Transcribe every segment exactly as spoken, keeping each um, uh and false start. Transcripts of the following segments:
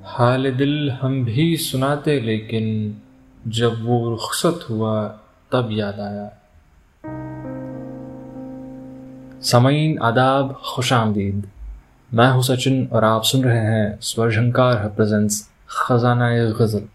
हाल दिल हम भी सुनाते लेकिन जब वो रुखसत हुआ तब याद आया। सामीन आदाब, खुश आमदीद। मैं हूँ सचिन और आप सुन रहे हैं स्वर झंकार प्रेजेंट्स खजाना-ए गज़ल।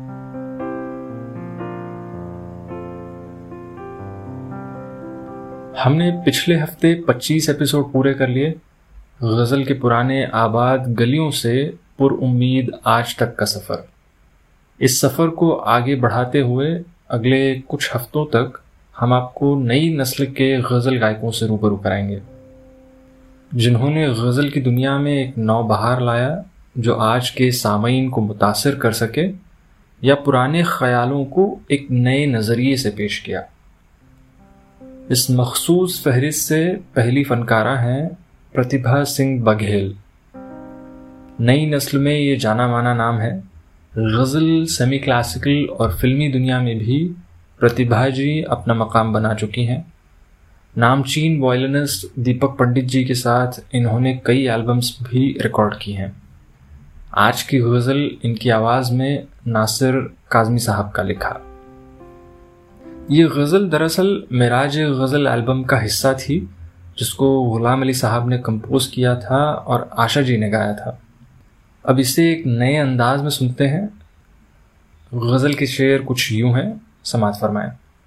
हमने पिछले हफ्ते पच्चीस एपिसोड पूरे कर लिए। गज़ल के पुराने आबाद गलियों से पुरउम्मीद आज तक का सफ़र। इस सफ़र को आगे बढ़ाते हुए अगले कुछ हफ्तों तक हम आपको नई नस्ल के गज़ल गायकों से रूबरू कराएंगे, जिन्होंने गज़ल की दुनिया में एक नौबहार लाया जो आज के सामीन को मुतासिर कर सके या पुराने ख्यालों को एक नए नज़रिए से पेश किया। इस मखसूस फहरिस्त से पहली फनकारा हैं प्रतिभा सिंह बघेल। नई नस्ल में ये जाना माना नाम है। गज़ल, सेमी क्लासिकल और फिल्मी दुनिया में भी प्रतिभा जी अपना मकाम बना चुकी हैं। नामचीन वायलिनिस्ट दीपक पंडित जी के साथ इन्होंने कई एल्बम्स भी रिकॉर्ड की हैं। आज की गज़ल इनकी आवाज़ में नासिर काज़मी साहब का लिखा। ये गज़ल दरअसल मेराज गज़ल एल्बम का हिस्सा थी, जिसको गुलाम अली साहब ने कंपोज किया था और आशा जी ने गाया था। अब इसे एक नए अंदाज में सुनते हैं। गज़ल के शेर कुछ यूं हैं, समाअत फरमाएं।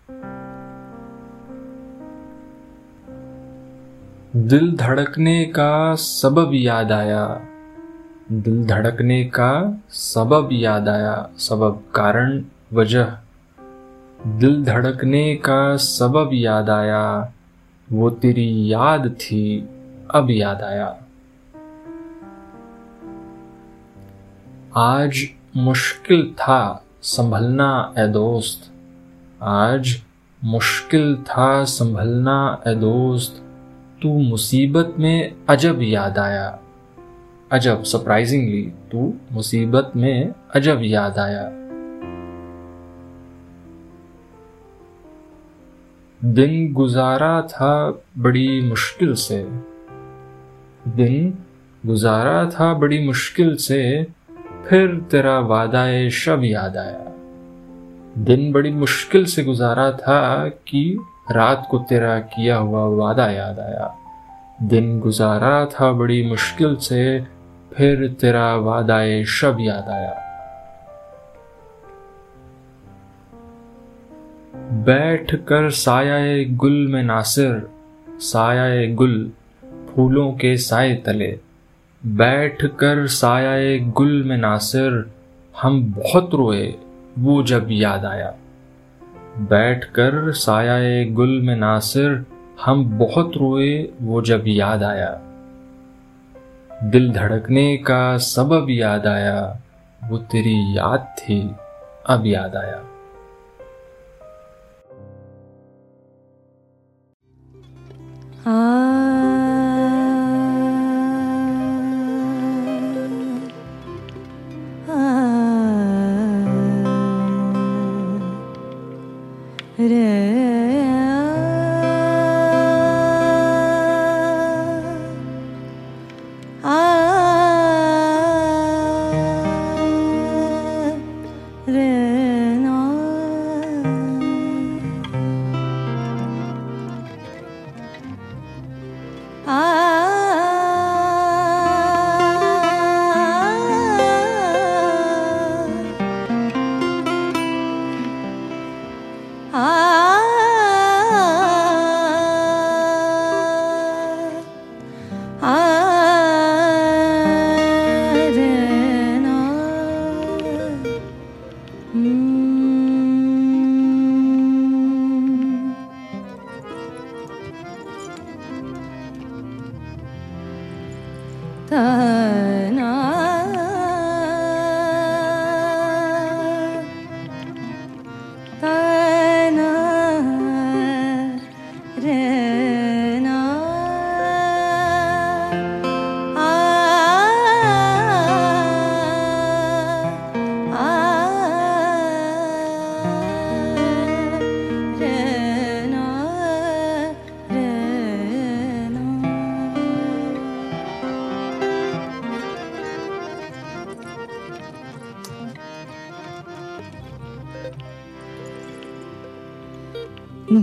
दिल धड़कने का सबब याद आया, दिल धड़कने का सबब याद आया, सबब कारण वजह। दिल धड़कने का सबब याद आया, वो तेरी याद थी अब याद आया। आज मुश्किल था संभलना ए दोस्त, आज मुश्किल था संभलना ए दोस्त, तू मुसीबत में अजब याद आया। अजब, सरप्राइजिंगली, तू मुसीबत में अजब याद आया। दिन गुजारा था बड़ी मुश्किल से, दिन गुजारा था बड़ी मुश्किल से, फिर तेरा वादाए शब याद आया। दिन बड़ी मुश्किल से गुजारा था कि रात को तेरा किया हुआ वादा याद आया। दिन गुजारा था बड़ी मुश्किल से, फिर तेरा वादाए शब याद आया। बैठ कर सायाए गुल में नासिर, सायाए गुल फूलों के साए तले, बैठ कर सायाए गुल में नासिर, हम बहुत रोए वो जब याद आया। बैठ कर सायाए गुल में नासिर, हम बहुत रोए वो जब याद आया। दिल धड़कने का सबब याद आया, वो तेरी याद थी अब याद आया। आ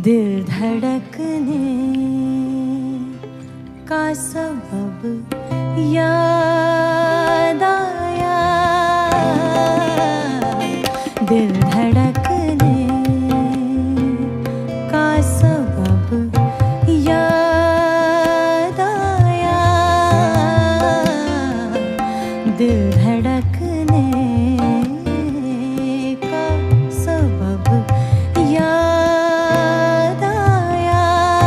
दिल धड़कने का सबब याद आया, दिल धड़कने का सबब याद आया, दिल धड़कने का सबब याद आया,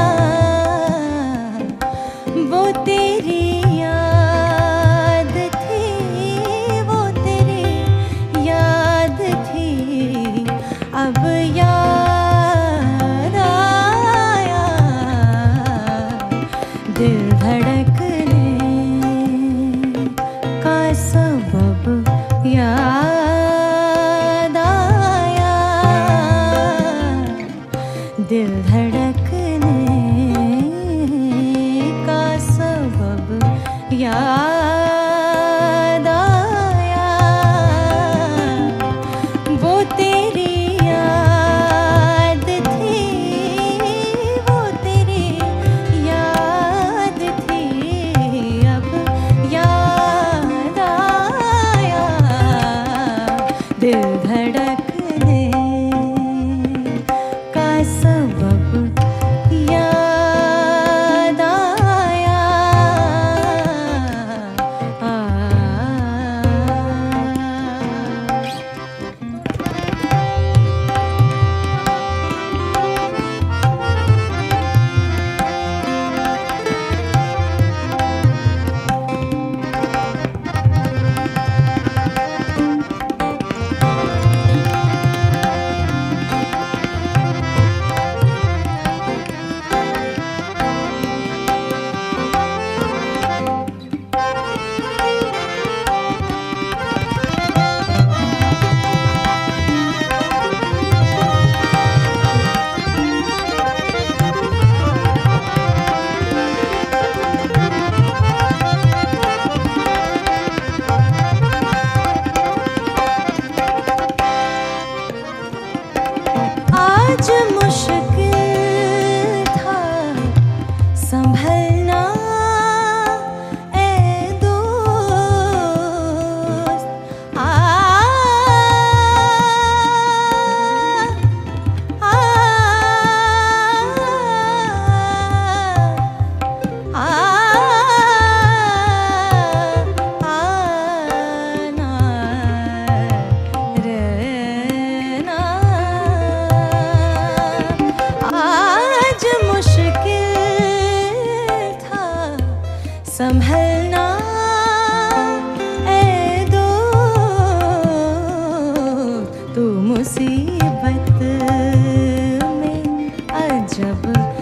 वो तेरी याद थी, वो तेरी याद थी, अब याद आया, दिल धड़कने का सबब याद आया, दिल धड़कने का सबब याद आया, वो तेरी याद थी, वो तेरी याद थी, अब याद आया, दिल धड़कने का सबब याद आया, आ आज मुश्किल था संभलना ए दोस्त, आ, आ, आ, आना रहना, आज मुश्किल था संभलना ए दोस्त, तू मुसीबत में अजब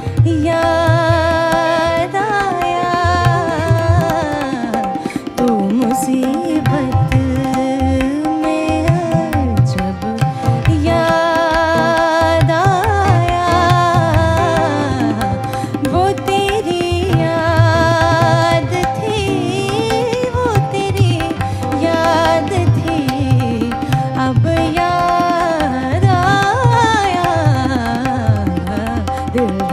याद आया, तू मुसीबत में अजब याद आया, वो तेरी याद थी, वो तेरी याद थी, अब याद आया, दिल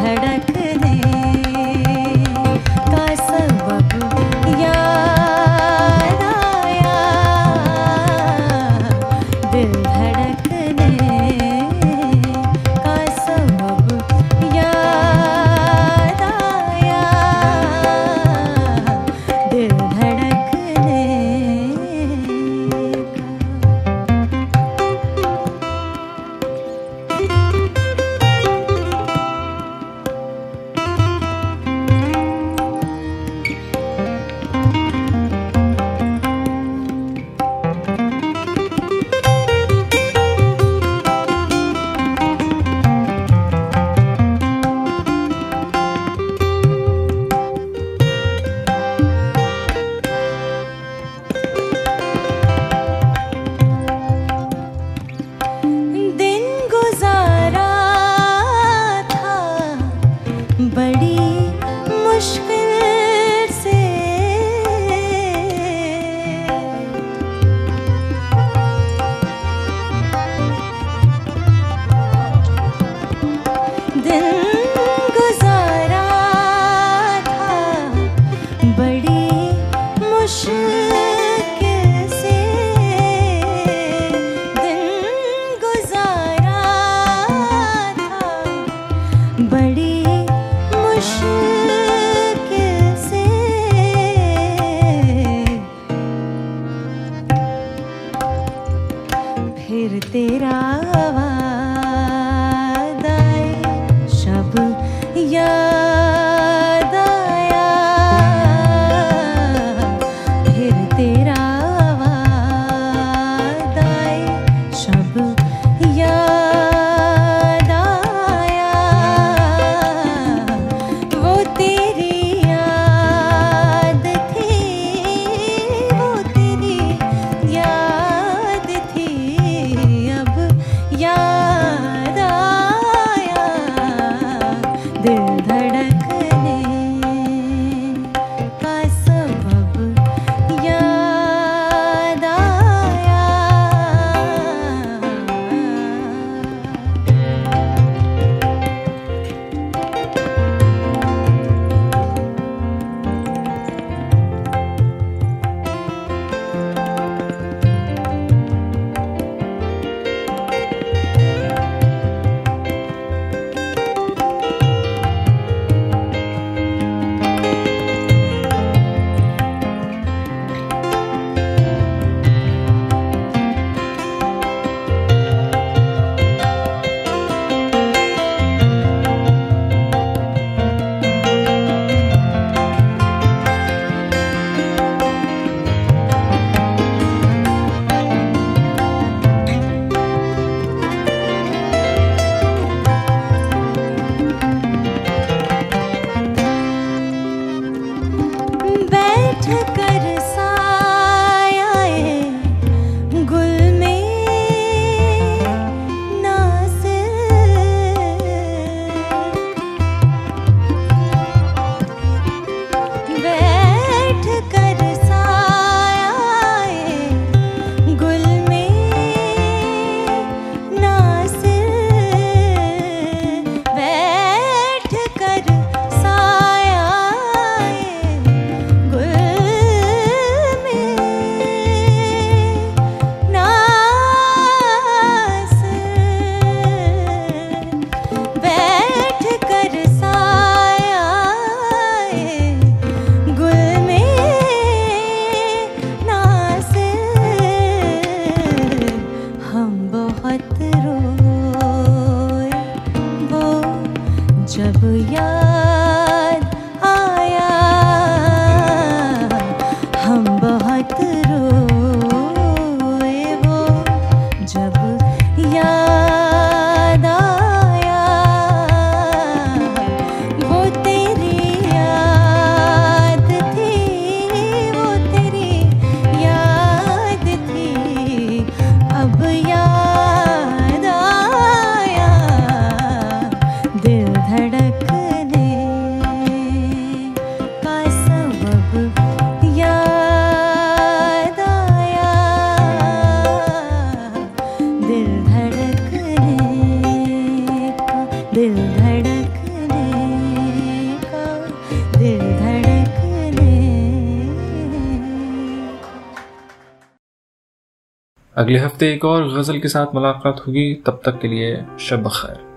अगले हफ्ते एक और गज़ल के साथ मुलाकात होगी, तब तक के लिए शब बखैर।